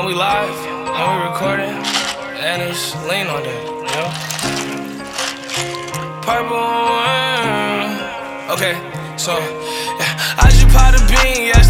And we live, and we recording, and it's lean on that, you know? Purple, okay, so, yeah, I just popped a bean, yeah.